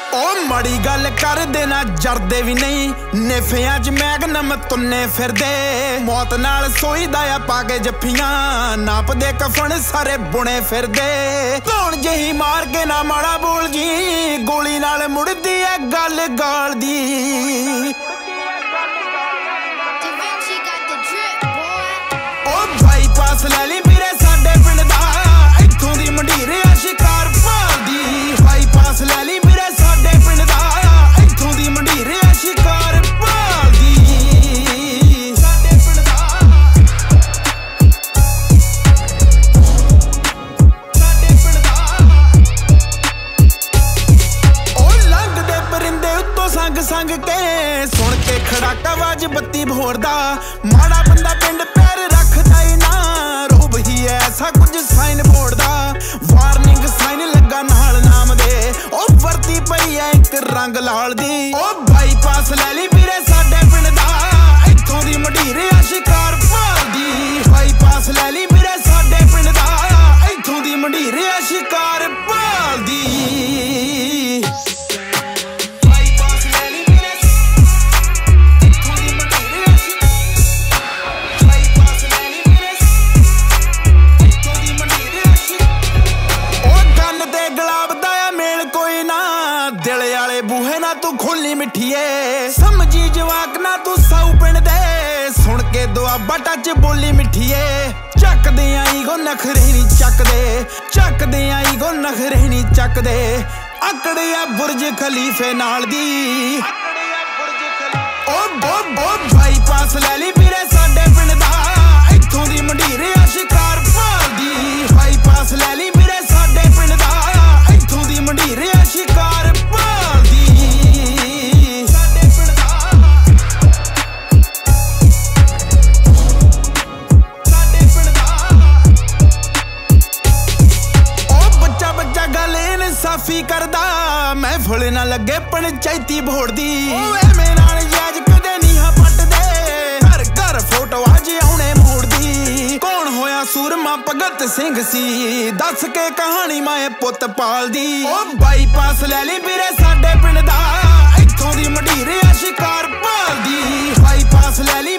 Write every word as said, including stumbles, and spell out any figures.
ओ माड़ी गल कर देना जरदे भी नहीं नेफियां च मैगनम तुन्ने फिरदे मौत नाल सोईदा आ पाके जफ्फियां नापदे कफन सारे बुने फिरदे कौन जही मार के ना माड़ा बोल जी गोली नाल मुड़दी है गल गाल दी ओ बाईपास ले ली मेरे साडे पिंड दा इत्थों दी मंडीर आ शिकार भालदी बाईपास ले ली मेरे साडे पिंड दा इत्थों दी मंडीर आ शिकार भालदी साडे पिंड दा साडे पिंड दा ओ लंघदे परिंदे उत्तों संग संग के सुन के खड़ाका वाज बत्ती भोरदा माड़ा बंदा पिंड पैर रखदा ही ना रोब ही ऐसा कुछ साइन बोर्ड दा वार्निंग साइन लगा नाल नाम दे ओ वरती पई है एक रंग लाल दी ओ बाईपास ले ली वीरे साडे पिंड दा इत्थों दी मंडीर आ शिकार भालदी बाईपास ले ली वीरे साडे पिंड दा इत्थों दी मंडीर आ शिकार भालदी खोली मिठिए समझी जवाक ना तू सौ पिंड दे सुन के दुआबा टच बोली मिठिए चक दे आई गो नखरे नी चक दे चक दे आई गो नखरे नी चक दे अकड़े आ बुर्ज खलीफे नाल दी ओ बो बो बाईपास ले ली वीरे साडे पिंड दा इत्थों दी मंडीर आ शिकार भालदी बाईपास ले ली वीरे साडे पिंड दा इत्थों दी मंडीर आ शिकार भालदी साफी करदा मैं फुल ना लगे पंचायती भोड़ दी एवें नाल याज कदे नहीं हा पटदे घर घर फोटो आज आउणे मोड़ दी कौन होया सूरमा भगत सिंह सी दस के कहानी मैं पुत पाल दी ओ बाईपास ले ली वीरे साडे पिंड दा इत्थों दी मंडीर आ शिकार भालदी बाईपास ले ली